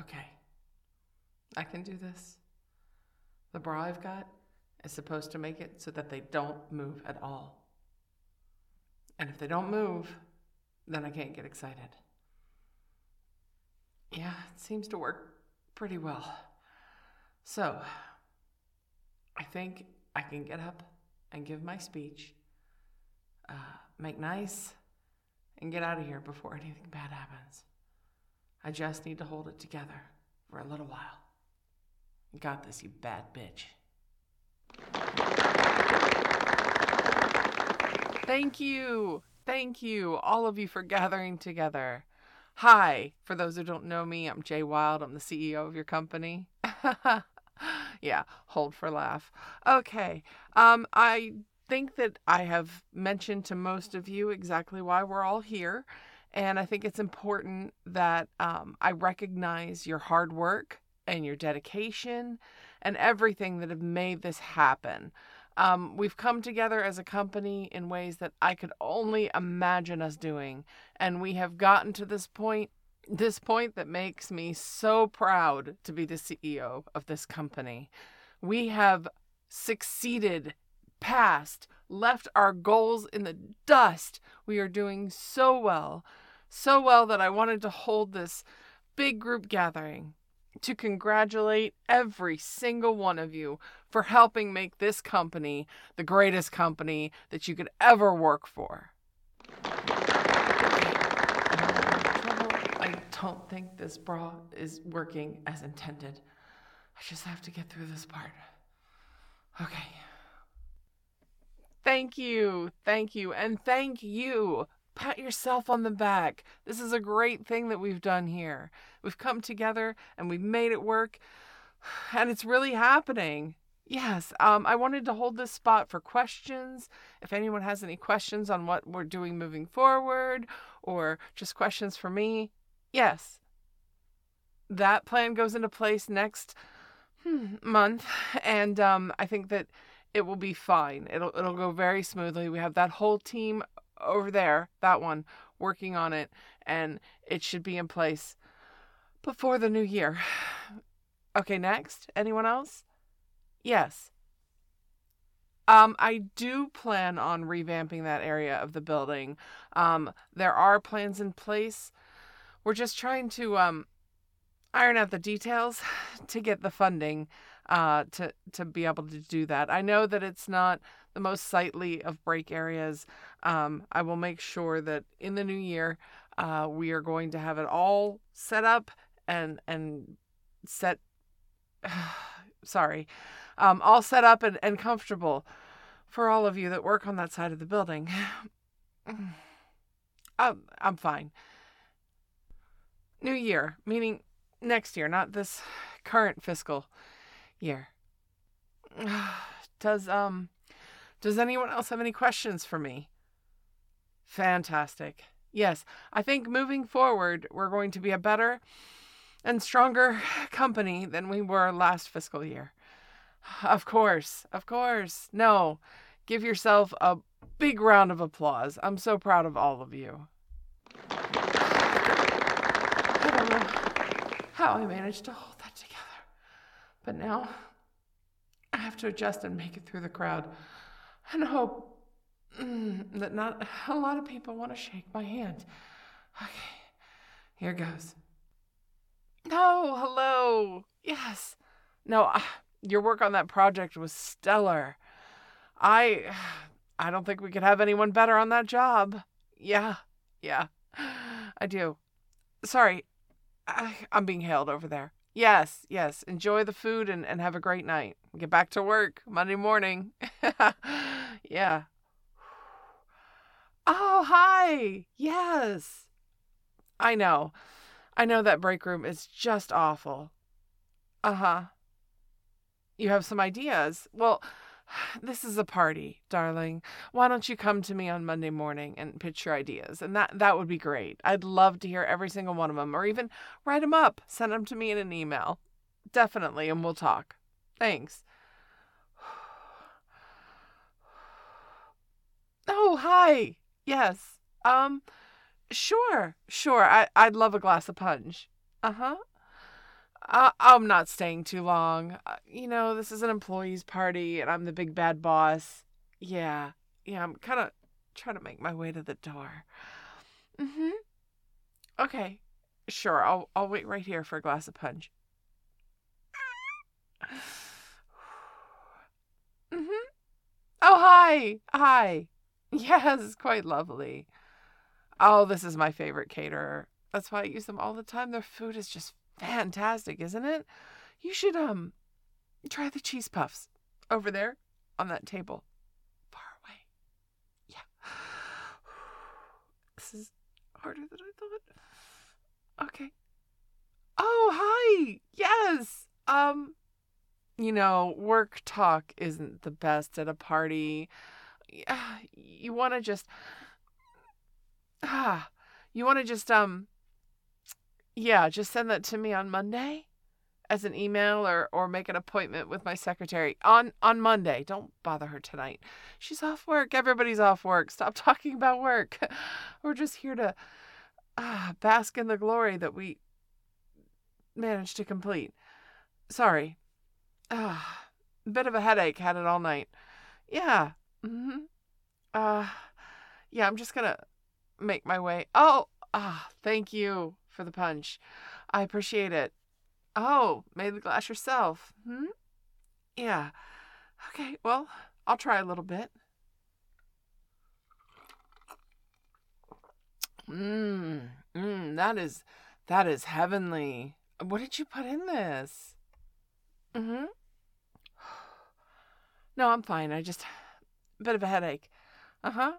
Okay. I can do this. The bra I've got is supposed to make it so that they don't move at all. And if they don't move, then I can't get excited. Yeah, it seems to work pretty well. So, I think I can get up and give my speech, make nice, and get out of here before anything bad happens. I just need to hold it together for a little while. You got this, you bad bitch. Thank you. Thank you, all of you, for gathering together. Hi, for those who don't know me, I'm Jay Wild. I'm the CEO of your company. Yeah, hold for laugh. Okay, I think that I have mentioned to most of you exactly why we're all here. And I think it's important that I recognize your hard work and your dedication and everything that have made this happen. We've come together as a company in ways that I could only imagine us doing. And we have gotten to this point that makes me so proud to be the CEO of this company. We have succeeded, passed, left our goals in the dust. We are doing so well that I wanted to hold this big group gathering to congratulate every single one of you for helping make this company the greatest company that you could ever work for. I don't think this bra is working as intended. I just have to get through this part. Okay. Thank you, and thank you. Pat yourself on the back. This is a great thing that we've done here. We've come together and we've made it work, and it's really happening. Yes, I wanted to hold this spot for questions. If anyone has any questions on what we're doing moving forward, or just questions for me, yes. That plan goes into place next month, and I think that it will be fine. It'll go very smoothly. We have that whole team over there, that one, working on it, and it should be in place before the new year. Okay, next. Anyone else? Yes. I do plan on revamping that area of the building. There are plans in place. We're just trying to iron out the details to get the funding to be able to do that. I know that it's not the most sightly of break areas. I will make sure that in the new year we are going to have it all set up and set all set up and comfortable for all of you that work on that side of the building. I'm fine. New year, meaning next year, not this current fiscal year. Does anyone else have any questions for me? Fantastic. Yes, I think moving forward, we're going to be a better and stronger company than we were last fiscal year. Of course. No, give yourself a big round of applause. I'm so proud of all of you. I don't know how I managed to hold that together, but now I have to adjust and make it through the crowd and hope that not a lot of people want to shake my hand. Okay, here goes. Oh, hello. Yes. No, your work on that project was stellar. I don't think we could have anyone better on that job. Yeah, I do. Sorry, I'm being hailed over there. Yes, enjoy the food and have a great night. Get back to work Monday morning. Yeah. Oh, hi. Yes. I know that break room is just awful. Uh-huh. You have some ideas? Well, this is a party, darling. Why don't you come to me on Monday morning and pitch your ideas? And that would be great. I'd love to hear every single one of them, or even write them up. Send them to me in an email. Definitely, and we'll talk. Thanks. Oh, hi. Yes. Sure. I'd love a glass of punch. Uh-huh. I'm not staying too long. This is an employee's party and I'm the big bad boss. Yeah. Yeah, I'm kind of trying to make my way to the door. Mhm. Okay. Sure, I'll wait right here for a glass of punch. Mhm. Oh, hi. Hi. Yes, it's quite lovely. Oh, this is my favorite caterer. That's why I use them all the time. Their food is just fantastic, isn't it? You should try the cheese puffs over there on that table. Far away. Yeah. This is harder than I thought. Okay. Oh, hi. Yes. Work talk isn't the best at a party. You want to just ah, you want to just send that to me on Monday as an email or make an appointment with my secretary on Monday. Don't bother her tonight. She's off work. Everybody's off work. Stop talking about work. We're just here to bask in the glory that we managed to complete. Sorry. Bit of a headache. Had it all night. Yeah. Mm-hmm. Yeah, I'm just gonna make my way. Oh, thank you for the punch. I appreciate it. Oh, made the glass yourself. Yeah. Okay, well, I'll try a little bit. That is heavenly. What did you put in this? Mm-hmm. No, I'm fine. I just a bit of a headache. Uh-huh.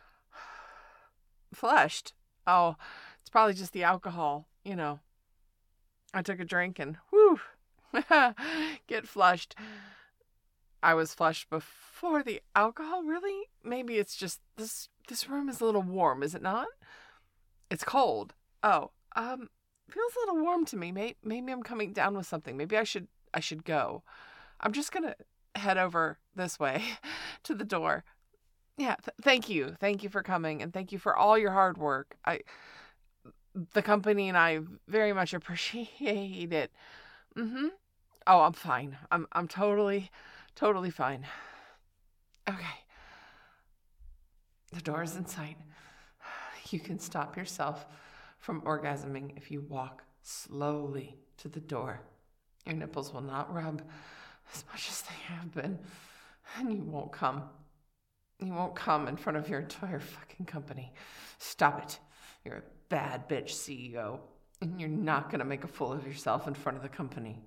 Flushed. Oh, it's probably just the alcohol, I took a drink and whew, get flushed. I was flushed before the alcohol, really? Maybe it's just this room is a little warm, is it not? It's cold. Oh, feels a little warm to me. Maybe I'm coming down with something. Maybe I should go. I'm just going to head over this way to the door. Yeah, thank you. Thank you for coming and thank you for all your hard work. The company and I very much appreciate it. Mm-hmm. Oh, I'm fine. I'm totally fine. Okay. The door is in sight. You can stop yourself from orgasming if you walk slowly to the door. Your nipples will not rub as much as they have been, and you won't come. You won't come in front of your entire fucking company. Stop it. You're a bad bitch CEO, and you're not going to make a fool of yourself in front of the company.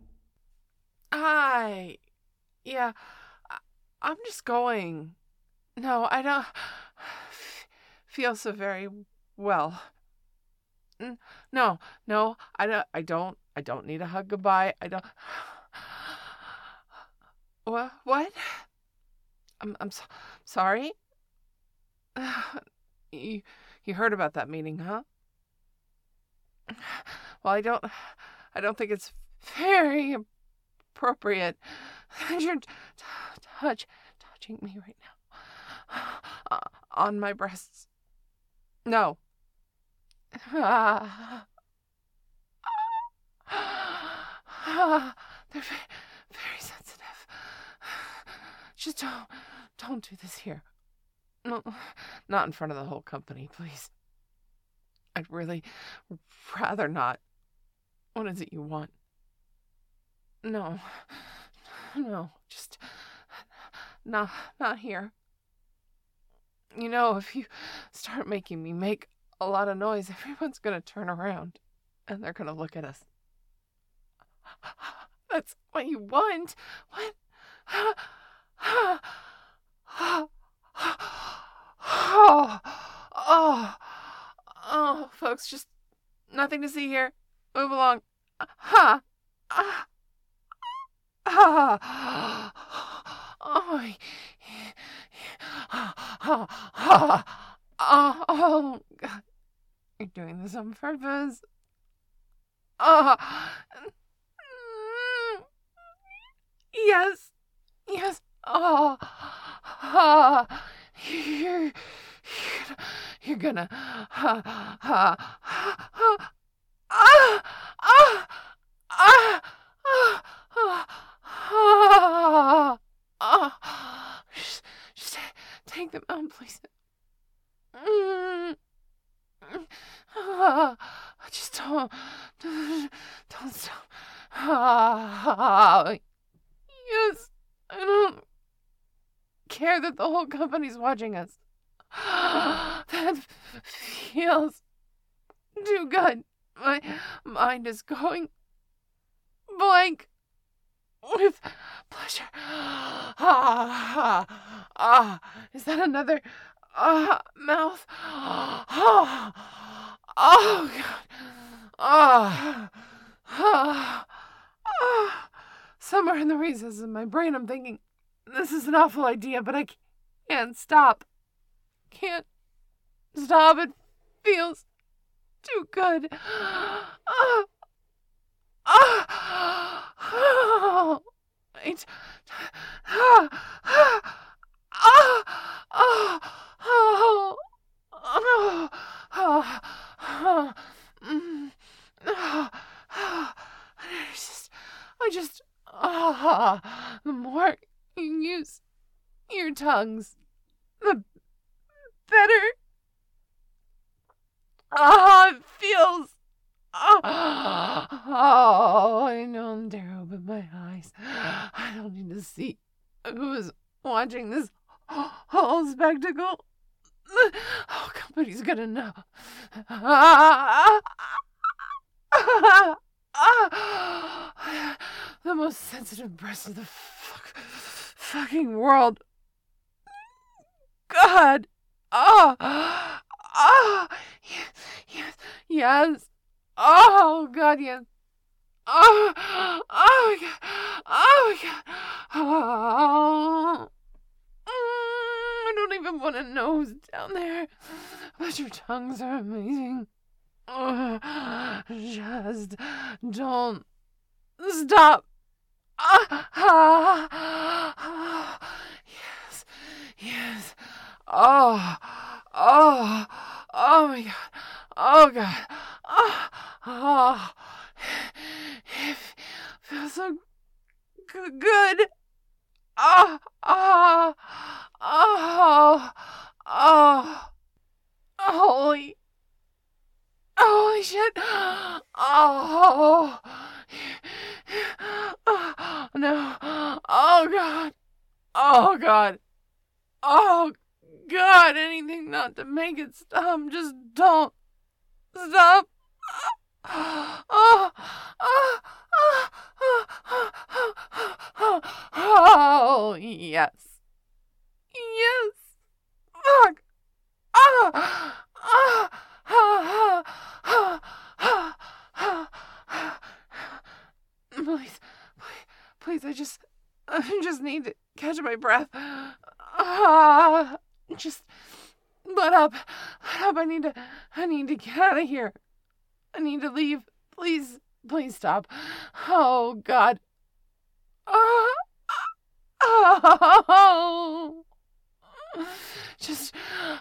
Yeah, I'm just going. No, I don't feel so very well. No, I don't need a hug goodbye. I don't. What? I'm sorry. You heard about that meeting, huh? Well, I don't think it's very appropriate. You're touching me right now on my breasts. No. They're very sensitive. Just don't do this here. No, not in front of the whole company, please. I'd really rather not. What is it you want? No, just not here. If you start making me make a lot of noise, everyone's gonna turn around and they're gonna look at us. That's what you want. What? Folks, just nothing to see here. Move along. Oh, God. You're doing this on purpose. Yes. Oh, you're gonna. Yes, I don't care that the whole company's watching us. That feels too good. My mind is going blank with pleasure. Is that another mouth? Oh, God. Somewhere in the recesses of my brain, I'm thinking, this is an awful idea, but I can't stop. Can't stop. It feels too good. Wait. The more you use your tongues, the better. It feels. I don't dare open my eyes. I don't need to see who is watching this whole spectacle. Oh, company's gonna know. The most sensitive breast of the fucking world. God. Yes. Oh, God, yes. Oh, my God. Oh, my God. I don't even want to know who's down there. But your tongues are amazing. Just don't stop. Yes. Yes. Oh my God. Oh, God. It feels so good. Holy shit. No. Oh, God. Oh, God. Oh, God. Anything not to make it stop. Just don't stop. Oh, yes. Yes. Fuck. Please, I just need to catch my breath. Just let up. I need to get out of here. I need to leave. Please stop. Oh, God. Just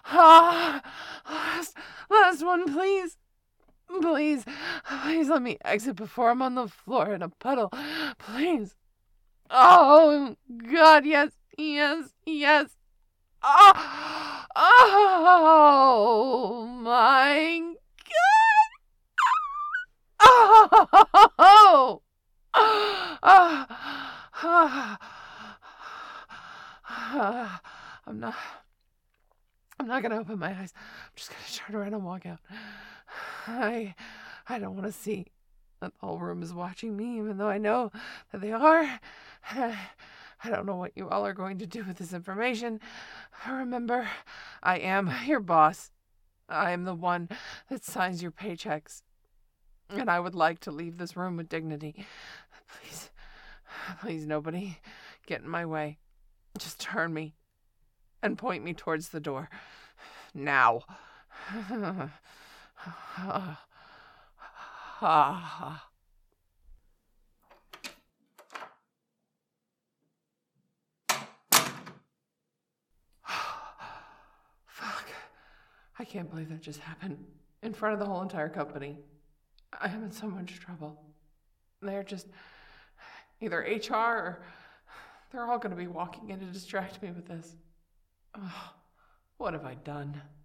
last one, please. Please let me exit before I'm on the floor in a puddle. Please. Oh, God, yes. Oh, my God. I'm not gonna open my eyes. I'm just gonna turn around and walk out. I don't want to see that the whole room is watching me, even though I know that they are. I don't know what you all are going to do with this information. Remember, I am your boss. I am the one that signs your paychecks. And I would like to leave this room with dignity. Please, nobody get in my way. Just turn me and point me towards the door. Now. Fuck. I can't believe that just happened. In front of the whole entire company. I am in so much trouble. They're just either HR or they're all going to be walking in to distract me with this. Oh, what have I done?